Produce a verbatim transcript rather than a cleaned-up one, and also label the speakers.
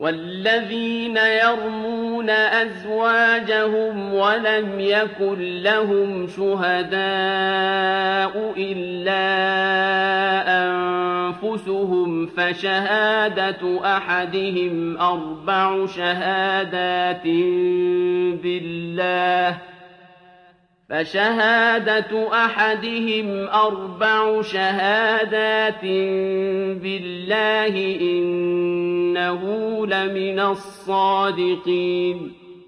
Speaker 1: وَالَّذِينَ يَرْمُونَ أَزْوَاجَهُمْ وَلَمْ يَكُن لَّهُمْ شُهَدَاءُ إِلَّا أَنفُسُهُمْ فَشَهَادَةُ أَحَدِهِمْ أَرْبَعُ شَهَادَاتٍ بِاللَّهِ فشهادة أحدهم أربع شهادات بالله إنه لمن الصادقين